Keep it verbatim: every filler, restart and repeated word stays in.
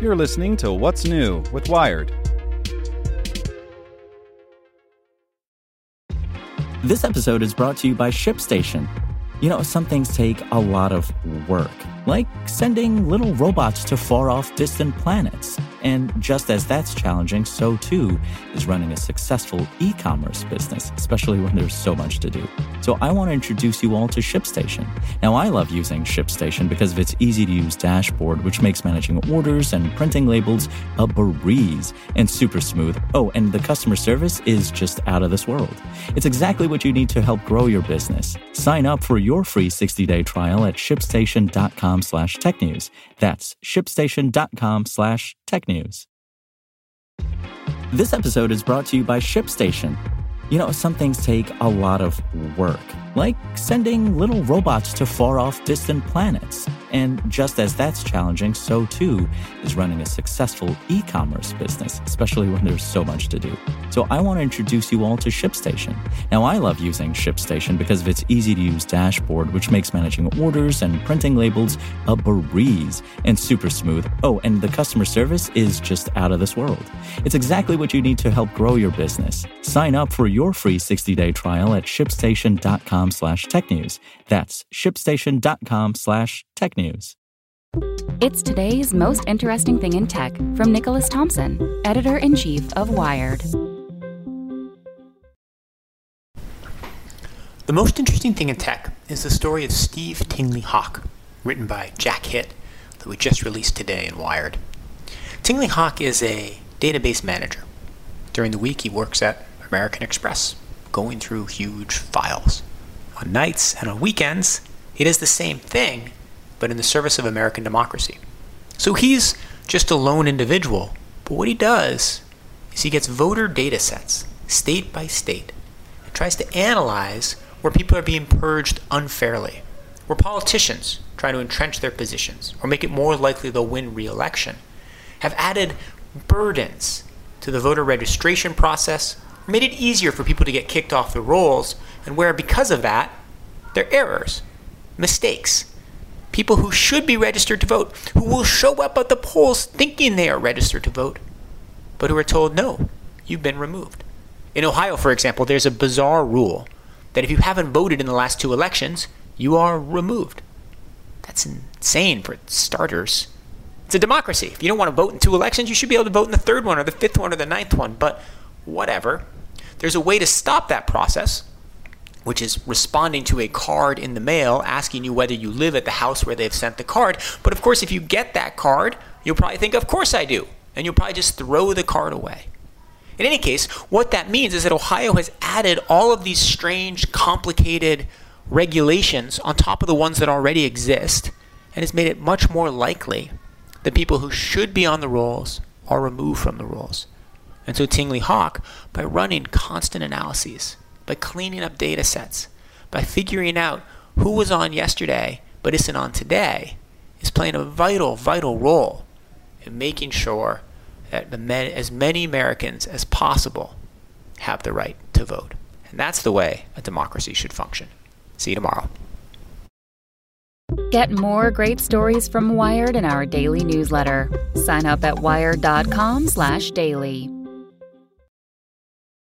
You're listening to What's New with Wired. This episode is brought to you by ShipStation. You know, some things take a lot of work, like sending little robots to far-off distant planets. And just as that's challenging, so too is running a successful e-commerce business, especially when there's so much to do. So I want to introduce you all to ShipStation. Now, I love using ShipStation because of its easy-to-use dashboard, which makes managing orders and printing labels a breeze and super smooth. Oh, and the customer service is just out of this world. It's exactly what you need to help grow your business. Sign up for your free sixty-day trial at shipstation.com slash technews. That's shipstation.com slash technews. This episode is brought to you by ShipStation. You know, some things take a lot of work, like sending little robots to far-off distant planets. And just as that's challenging, so too is running a successful e-commerce business, especially when there's so much to do. So I want to introduce you all to ShipStation. Now, I love using ShipStation because of its easy-to-use dashboard, which makes managing orders and printing labels a breeze and super smooth. Oh, and the customer service is just out of this world. It's exactly what you need to help grow your business. Sign up for your free sixty-day trial at shipstation.com slash technews. That's shipstation.com slash technews. It's today's most interesting thing in tech from Nicholas Thompson, editor-in-chief of Wired. The most interesting thing in tech is the story of Steve Tingley-Hawk, written by Jack Hitt, that we just released today in Wired. Tingley-Hawk is a database manager. During the week, he works at American Express, going through huge files. On nights and on weekends, he does the same thing, but in the service of American democracy. So he's just a lone individual, but what he does is he gets voter data sets, state by state, and tries to analyze where people are being purged unfairly, where politicians try to entrench their positions or make it more likely they'll win re-election, have added burdens to the voter registration process, or made it easier for people to get kicked off the rolls, and where because of that, there are errors, mistakes, people who should be registered to vote, who will show up at the polls thinking they are registered to vote, but who are told, no, you've been removed. In Ohio, for example, there's a bizarre rule that if you haven't voted in the last two elections, you are removed. That's insane for starters. It's a democracy. If you don't want to vote in two elections, you should be able to vote in the third one or the fifth one or the ninth one, but whatever. There's a way to stop that process, which is responding to a card in the mail asking you whether you live at the house where they've sent the card. But of course, if you get that card, you'll probably think, of course I do. And you'll probably just throw the card away. In any case, what that means is that Ohio has added all of these strange, complicated regulations on top of the ones that already exist, and has made it much more likely that people who should be on the rolls are removed from the rolls. And so Tingley-Hawk, by running constant analyses, by cleaning up data sets, by figuring out who was on yesterday but isn't on today, is playing a vital, vital role in making sure that the men, as many Americans as possible have the right to vote. And that's the way a democracy should function. See you tomorrow. Get more great stories from Wired in our daily newsletter. Sign up at wired.com slash daily.